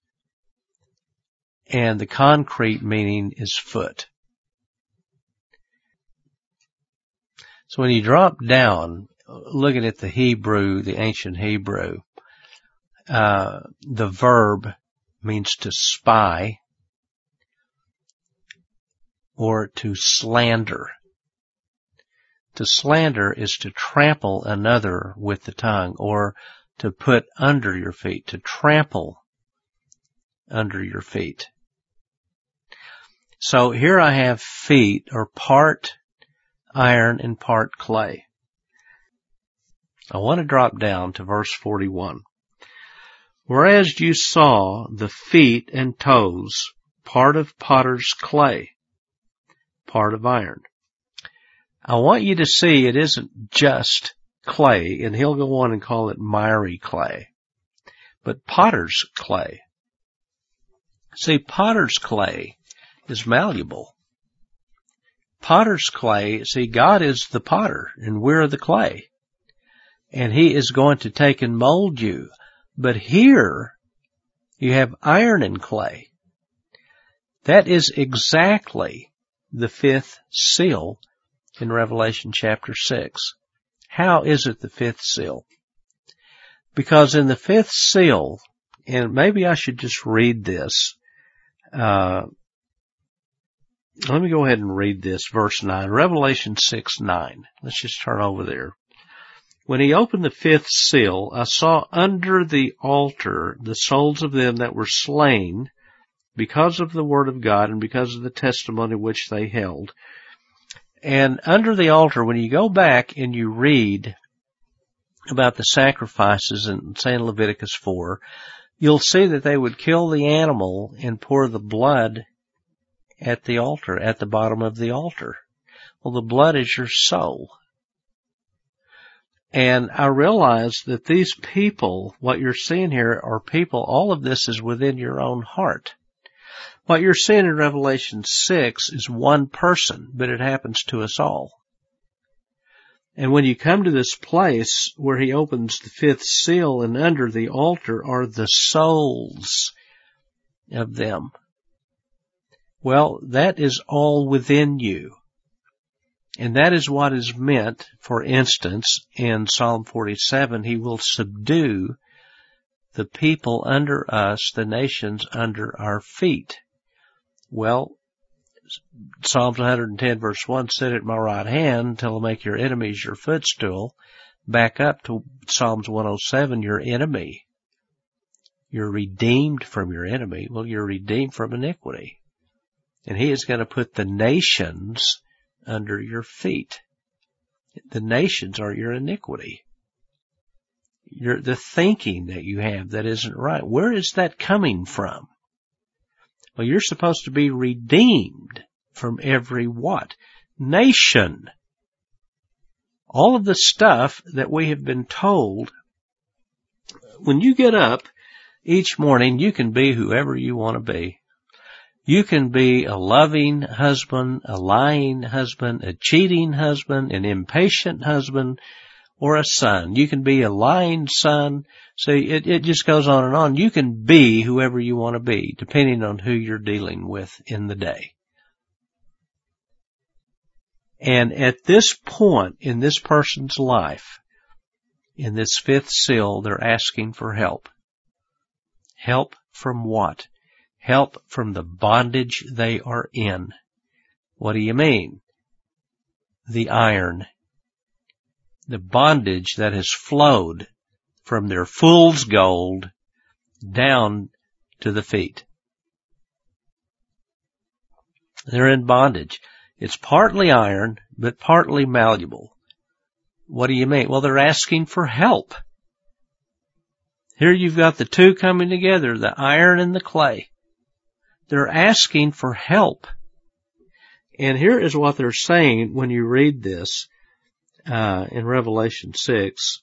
and the concrete meaning is foot. So when you drop down, looking at the Hebrew, the ancient Hebrew, uh, the verb means to spy or to slander. To slander is to trample another with the tongue, or to put under your feet, to trample under your feet. So here I have feet, or part iron and part clay. I want to drop down to verse forty-one. Whereas you saw the feet and toes part of potter's clay, part of iron. I want you to see it isn't just clay, and he'll go on and call it miry clay, but potter's clay. See, potter's clay is malleable. Potter's clay, see, God is the potter, and we're the clay. And he is going to take and mold you. But here, you have iron and clay. That is exactly the fifth seal in Revelation chapter six. How is it the fifth seal? Because in the fifth seal, and maybe I should just read this, uh, let me go ahead and read this, verse nine, Revelation six nine. Let's just turn over there. When he opened the fifth seal, I saw under the altar the souls of them that were slain because of the word of God and because of the testimony which they held. And under the altar, when you go back and you read about the sacrifices in Saint Leviticus four, you'll see that they would kill the animal and pour the blood at the altar, at the bottom of the altar. Well, the blood is your soul. And I realize that these people, what you're seeing here are people, all of this is within your own heart. What you're seeing in Revelation six is one person, but it happens to us all. And when you come to this place where he opens the fifth seal and under the altar are the souls of them. Well, that is all within you. And that is what is meant, for instance, in Psalm forty-seven, he will subdue the people under us, the nations under our feet. Well, Psalms one hundred ten verse one, sit at my right hand until I make your enemies your footstool. Back up to Psalms one oh seven, your enemy. You're redeemed from your enemy. Well, you're redeemed from iniquity. And he is going to put the nations under your feet. The nations are your iniquity. Your, the thinking that you have that isn't right. Where is that coming from? Well, you're supposed to be redeemed from every what? Nation. All of the stuff that we have been told. When you get up each morning, you can be whoever you want to be. You can be a loving husband, a lying husband, a cheating husband, an impatient husband, or a son. You can be a lying son. See, it, it just goes on and on. You can be whoever you want to be, depending on who you're dealing with in the day. And at this point in this person's life, in this fifth seal, they're asking for help. Help from what? Help from the bondage they are in. What do you mean? The iron. The bondage that has flowed from their fool's gold down to the feet. They're in bondage. It's partly iron, but partly malleable. What do you mean? Well, they're asking for help. Here you've got the two coming together, the iron and the clay. They're asking for help. And here is what they're saying when you read this uh, in Revelation six.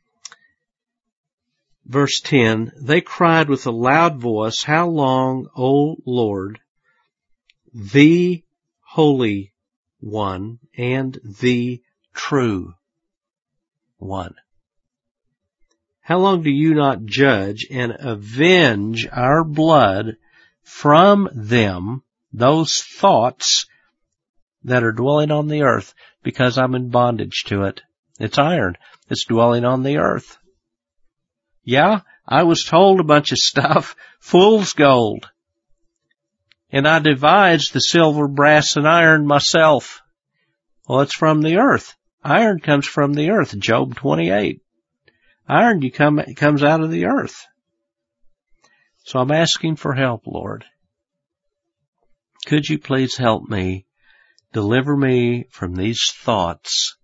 Verse ten, they cried with a loud voice, how long, O Lord, the Holy One and the True One? How long do you not judge and avenge our blood from them, those thoughts that are dwelling on the earth, because I'm in bondage to it? It's iron. It's dwelling on the earth. Yeah, I was told a bunch of stuff, fool's gold. And I devised the silver, brass, and iron myself. Well, it's from the earth. Iron comes from the earth, Job twenty-eight. Iron you come, comes out of the earth. So I'm asking for help, Lord. Could you please help me, deliver me from these thoughts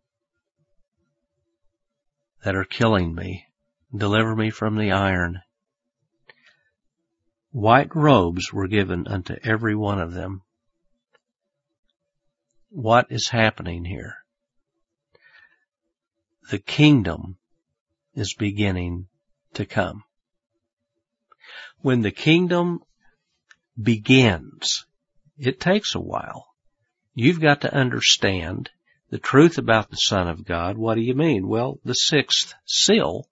that are killing me. Deliver me from the iron. White robes were given unto every one of them. What is happening here? The kingdom is beginning to come. When the kingdom begins, it takes a while. You've got to understand the truth about the Son of God. What do you mean? Well, the sixth seal,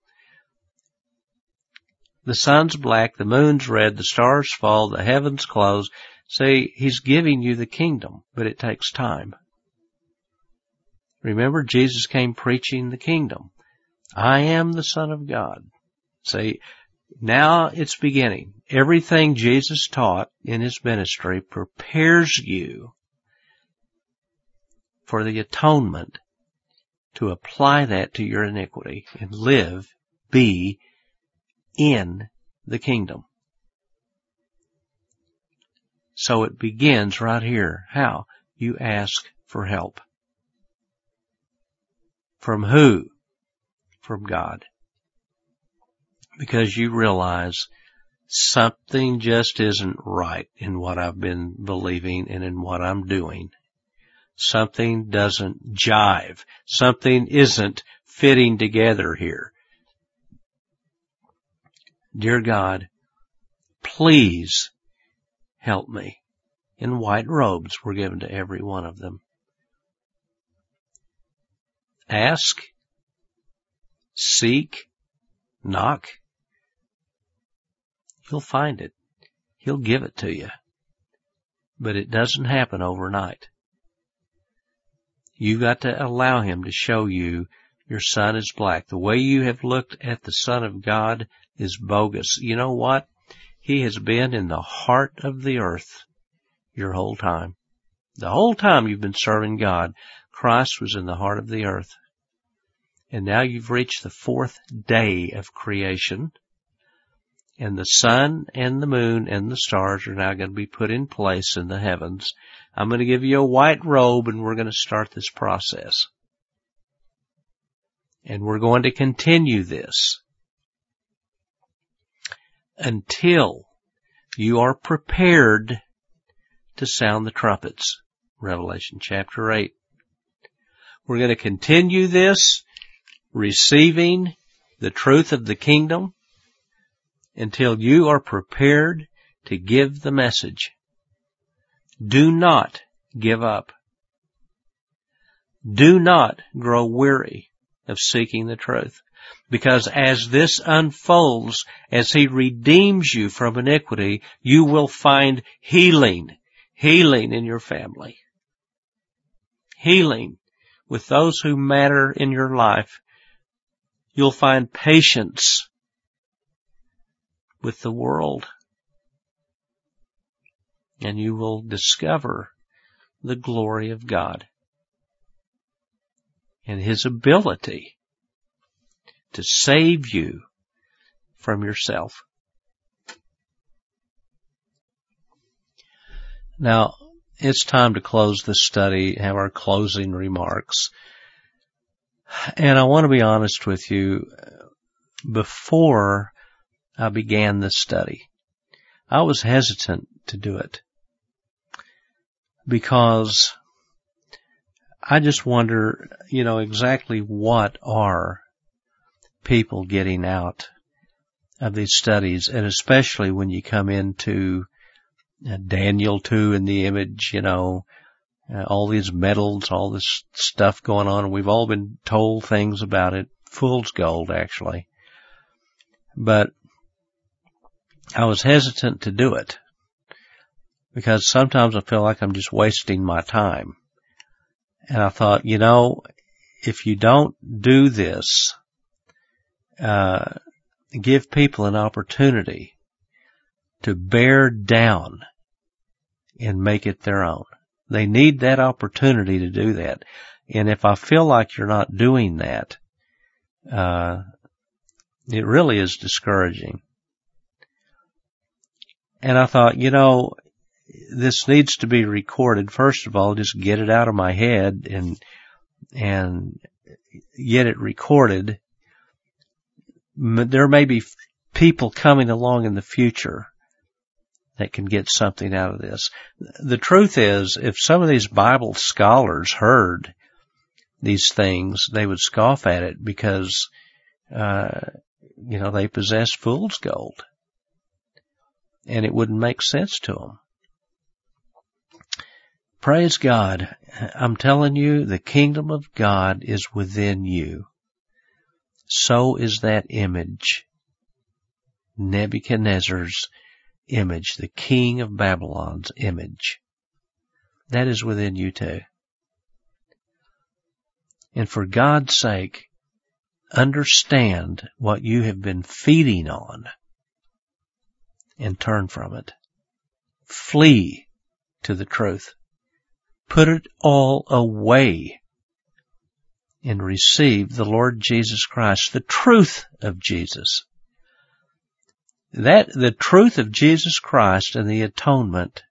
the sun's black, the moon's red, the stars fall, the heavens close. See, he's giving you the kingdom, but it takes time. Remember, Jesus came preaching the kingdom. I am the Son of God. See, now it's beginning. Everything Jesus taught in his ministry prepares you for the atonement to apply that to your iniquity and live, be in the kingdom. So it begins right here. How? You ask for help. From who? From God. Because you realize something just isn't right in what I've been believing and in what I'm doing. Something doesn't jive. Something isn't fitting together here. Dear God, please help me. And white robes were given to every one of them. Ask, seek, knock. You'll find it. He'll give it to you. But it doesn't happen overnight. You've got to allow him to show you your son is black. The way you have looked at the Son of God is bogus. You know what? He has been in the heart of the earth your whole time. The whole time you've been serving God, Christ was in the heart of the earth. And now you've reached the fourth day of creation. And the sun and the moon and the stars are now going to be put in place in the heavens. I'm going to give you a white robe and we're going to start this process. And we're going to continue this until you are prepared to sound the trumpets. Revelation chapter eight. We're going to continue this, receiving the truth of the kingdom, until you are prepared to give the message. Do not give up. Do not grow weary of seeking the truth. Because as this unfolds, as he redeems you from iniquity, you will find healing. Healing in your family. Healing with those who matter in your life. You'll find patience with the world. And you will discover the glory of God and his ability to save you from yourself. Now, it's time to close this study, have our closing remarks. And I want to be honest with you, before I began this study, I was hesitant to do it because I just wonder, you know, exactly what are people getting out of these studies, and especially when you come into Daniel two in the image, you know, uh, all these medals, all this stuff going on, and we've all been told things about it, fool's gold actually. But I was hesitant to do it because sometimes I feel like I'm just wasting my time. And I thought, you know, if you don't do this, uh, give people an opportunity to bear down and make it their own. They need that opportunity to do that. And if I feel like you're not doing that, uh, it really is discouraging. And I thought, you know, this needs to be recorded. First of all, just get it out of my head and, and get it recorded. There may be people coming along in the future that can get something out of this. The truth is, if some of these Bible scholars heard these things, they would scoff at it because, uh, you know, they possess fool's gold. And it wouldn't make sense to them. Praise God. I'm telling you, the kingdom of God is within you. So is that image. Nebuchadnezzar's image, the king of Babylon's image. That is within you too. And for God's sake, understand what you have been feeding on and turn from it. Flee to the truth. Put it all away and receive the Lord Jesus Christ, the truth of Jesus. That, the truth of Jesus Christ and the atonement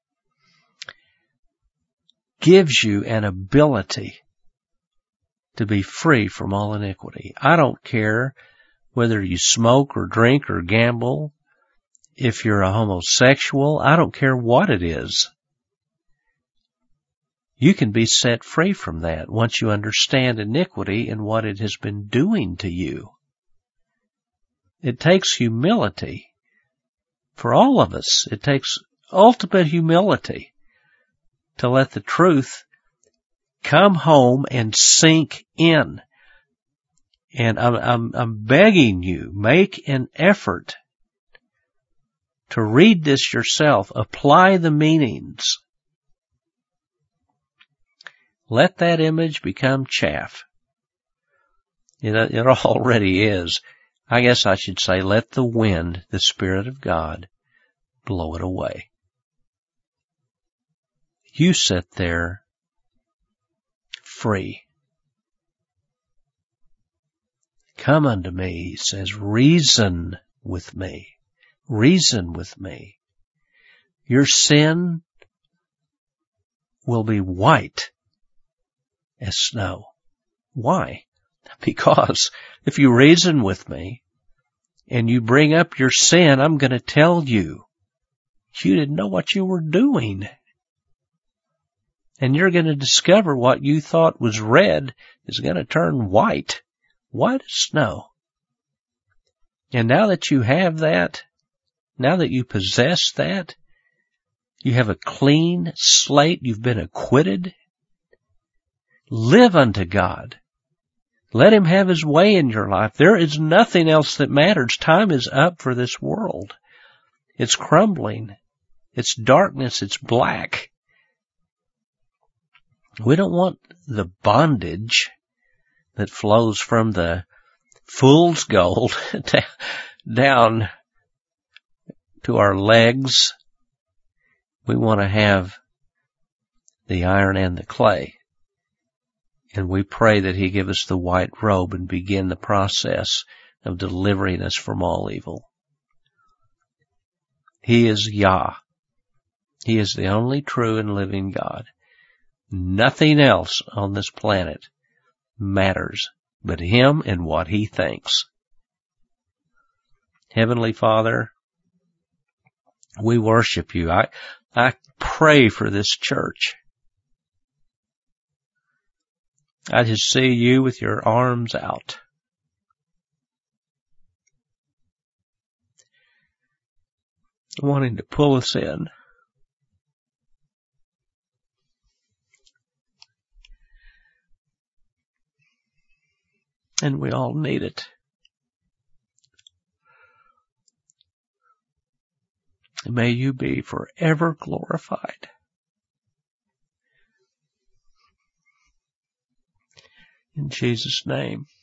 gives you an ability to be free from all iniquity. I don't care whether you smoke or drink or gamble, if you're a homosexual, I don't care what it is. You can be set free from that once you understand iniquity and what it has been doing to you. It takes humility. For all of us, it takes ultimate humility to let the truth come home and sink in. And I'm, I'm, I'm begging you, make an effort to read this yourself. Apply the meanings. Let that image become chaff. It, it already is. I guess I should say, let the wind, the Spirit of God, blow it away. You sit there free. Come unto me, he says, reason with me. Reason with me. Your sin will be white as snow. Why? Because if you reason with me and you bring up your sin, I'm going to tell you, you didn't know what you were doing. And you're going to discover what you thought was red is going to turn white, white as snow. And now that you have that, now that you possess that, you have a clean slate, you've been acquitted. Live unto God. Let Him have His way in your life. There is nothing else that matters. Time is up for this world. It's crumbling. It's darkness. It's black. We don't want the bondage that flows from the fool's gold down to our legs. We want to have the iron and the clay. And we pray that He give us the white robe and begin the process of delivering us from all evil. He is Yah. He is the only true and living God. Nothing else on this planet matters but Him and what He thinks. Heavenly Father, we worship You. I, I pray for this church. I just see You with Your arms out. Wanting to pull us in. And we all need it. May You be forever glorified. In Jesus' name.